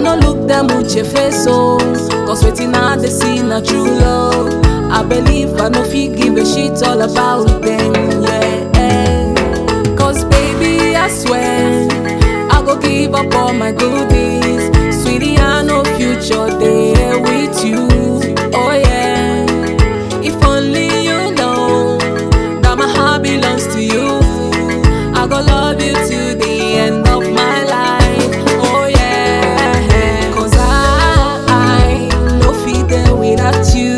no look them with your face, oh. Cause waiting I they see na true love. I believe I know fit give a shit all about them, yeah. Cause baby, I swear, I go give up all my goodies. Sweetie, I know future there with you, oh yeah. If only you know that my heart belongs to you, I go love you to the end of my life, oh yeah. Cause I no fit there without you.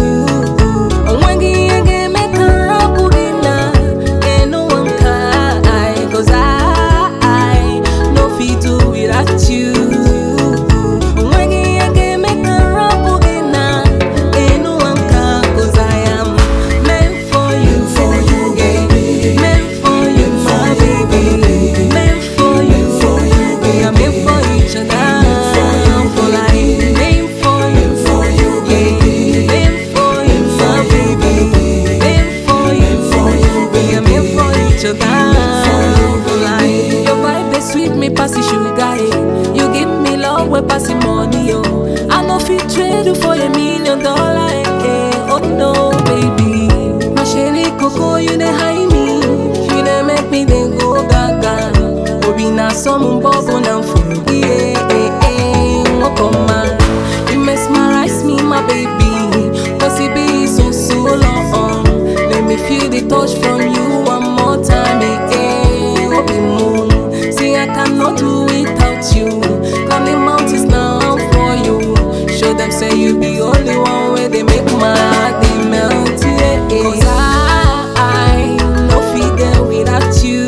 Your vibe they sweet me pass the sugar, eh. You give me love we pass the money, oh. I no fit trade you for $1 million, eh. Oh no, baby. My sherry cocoa, you dey high me. You dey make me dey go gaga. Obi na some bubble na for yeah, oh come on. You mesmerize me, my baby. Cause it be so long. Let me feel the touch from you one more time, again. Oh, the moon. See, I cannot do without you. Climb the mountains now for you. Show them, say you be only one way they make my heart they melt, yeah. Cause I no fit there without you.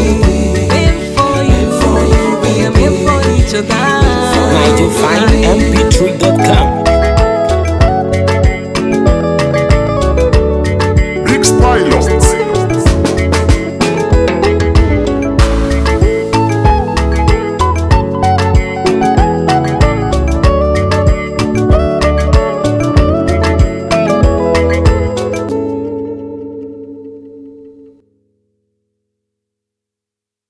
Nigel Fine MP.